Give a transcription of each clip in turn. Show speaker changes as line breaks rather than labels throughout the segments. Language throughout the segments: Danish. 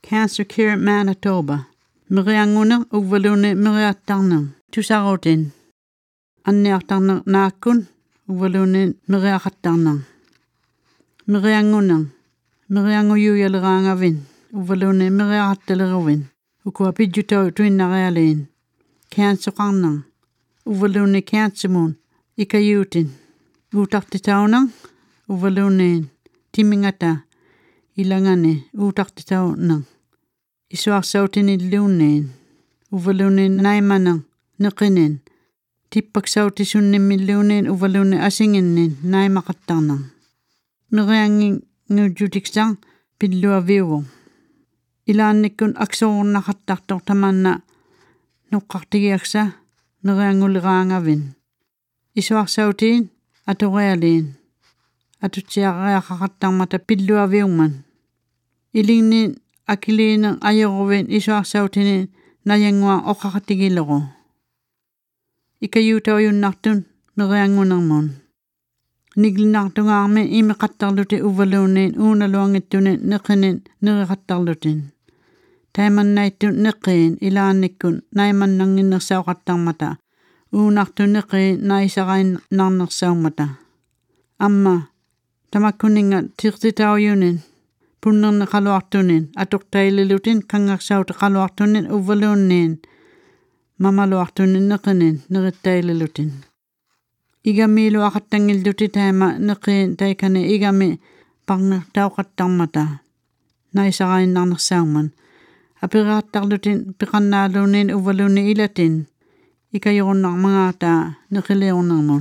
Cancer Care Manitoba. Merianguna uvalune meriattarnang. Tusarotin. Anniartarnang naakun uvalune meriaqattarnang. Meriangunang. Merianguyuyaleraangavin. Uvalune meriaqattaleruvin. Ukua pidjutau tuinnarialiin. Cancerqarnang. Uvalune cancermun. Ikayutin. Utartitaunang. Uvaluneen. Timingata. Ilangane. Utartitaunang. Isuarsautin luuneen. Uvaluneen naimanang. Neqinen. Tippaksautisunnimmilluuneen uvalune asinginneen naimaqattarnang. Meriangin ngujutiksang pilluaviuvong. Ilaannikkun aksoornaqattartor tamanna nuqqartigiaksa merianguleraangavin. Isuarsautiin atorealiin. Atutsiaqaqaqattarmata pilluaviungman. Ilinnin akiliinen ajoruvin isuarsautinin najangua oqaqatigileru. Ikayutauyunnartun meriangunarmun. Niglinartungaarmi imiqattarluti uvaluuneen uunaluangittunin neqinin neriqattarlutin. Taimannaittun neqiin ilaannikkun naimannanginnersauqattarmata uunartu neqiin naisaqainnarnersaumata. Amma tamakkuninga tirtitauyunin punnerneqaluartunin atuqtaililutin kangarsauteqaluartunin uvaluunneen mamaluartunin neqinin nerittaililutin. Igamiilu aqattangilluti taima neqiin taikane igami parnertauqattarmata naisaqainnarnersauman. Apiraattarlutin piqannaaluunin uvaluni ilatin ikajorunarmangaataa neqiliornermun.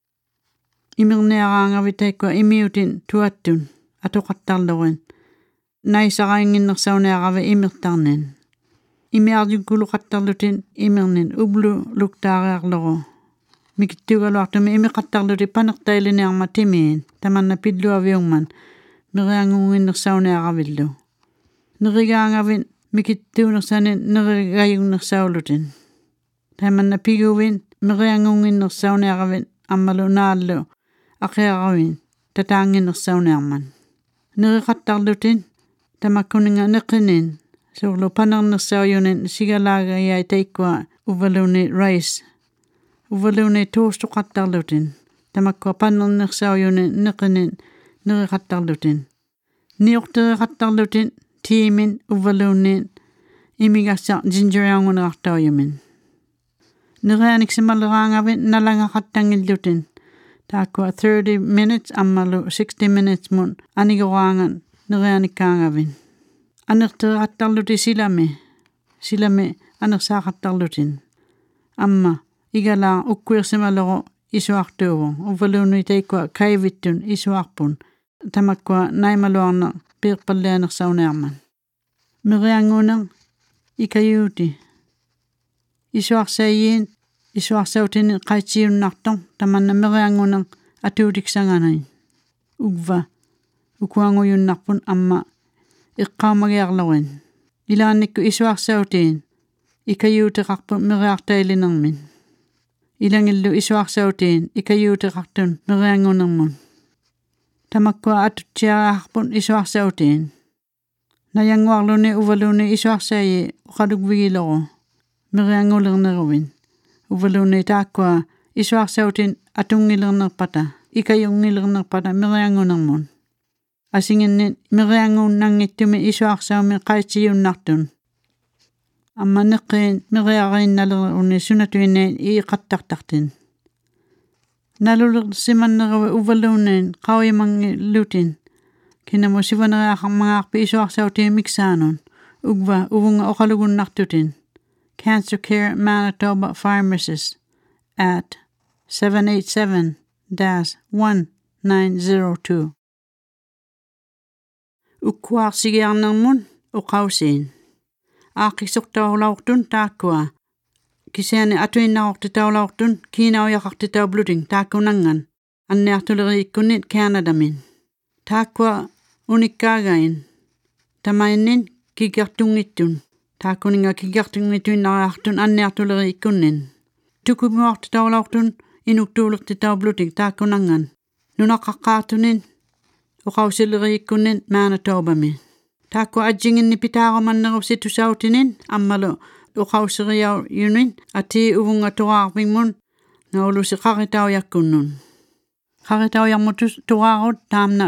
Imirniaraangavitaikua imiutin tuattun atoqattarlurin naisaqainginnersauneaqavi imirtarnin. Imiarjukkuluqattarlutin imirnin ublu luktaariarleru. Mikittugaluartumi imiqattarluti panertailiniarma timiin tamanna pilluaviungman meriangunginnersauneaqavillu. Nerigaangavin mikittuunersanin nerigayunnersaulutin. Tamanna piguvin meriangunginnersauneaqavin ammalu naallu aqiaravin tataanginnersaunearman. Neriqattarlutin tamakkuninga neqinin suurlu panernersauyunin sigalaagayai taikkua uvaluni rice. Uvaluni tuustuqattarlutin. Tamakkua panernersauyunin neqinin neriqattarlutin. Niuqteriqattarlutin tiimin uvalunin imigassa gingeriangunerartaujumin. Nerianiksimaleraangavin nalangaqattangillutin. Taakkua 30 minutes ammalu 60 minutes mun anigoraangan nerianikkaangavin. Anerteriqattarluti silami anersaaqattarlutin. Amma igalaa ukkuirsimaleru isuartuuvun uvaluni taikkua kaivittun isuarpun tamakkua naimaluarna piirpallianersaunearman. Meriangunang ikayuuti. Isuarsaiin isuarsautinin qaitsiunnartor tamanna meriangunang atuutiksanganin. Ugva ukuangujunnarpun amma iqqaumagiarlerin. Ilaannikku isuarsautiin ikayuutiqarpun meriartailinermin. Ilangillu isuarsautiin ikayuutiqartun meriangunermun. Tamakkua atutsiaraarpun isuarsautiin. Najanguarluni uvaluni isuarsaayi uqalukvigileru meriangulerneruvin. Uvaluni taakkua isuarsautiin atungilernerpata ikayungilernerpata meriangunermun. Asinginnin meriangunnangittumi isuarsaumi qaitsijunnartun. Amma neqiin meriariinnaleruni sunatuineen iiqattartartin. Nalulersimanneruvi uvaluneen qauimangilutin. Kinamu sivaneriaqarmangaarpi isuarsautiin miksaanun. Ugva uvunga oqalugunnartutin. Cancer Care Manitoba Pharmacist at 787-1902. Ukkuarsigiarnermun uqausiin. Aaqisortaulaurtun taakkua. Kisiani atuinnarortitaulaurtun kiinaujaqartitaubluting taakkunangan. Anniartuleriikkunnit Canadamin. Taakkua unikkaagain. Tamainnin kikiartungittun. Taakkuninga kikiartungittuinnariartun anniartuleriikkunnin. Tukumiortitaulaurtun inuktuulertitaubluting taakkunangan. Nunaqqaqqaartunin uqausileriikkunnin Manitobamin. Taakku ajingin ni pitaarumannerusitussautinin ammalu uqauseriaujunin ati uvungatuqaarpingmun naulusi qaritaujakkunnun. Qaritaujarmutus tuqaarut taamna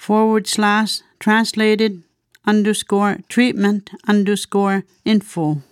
www.cancercare.mb.ca/translated_treatment_info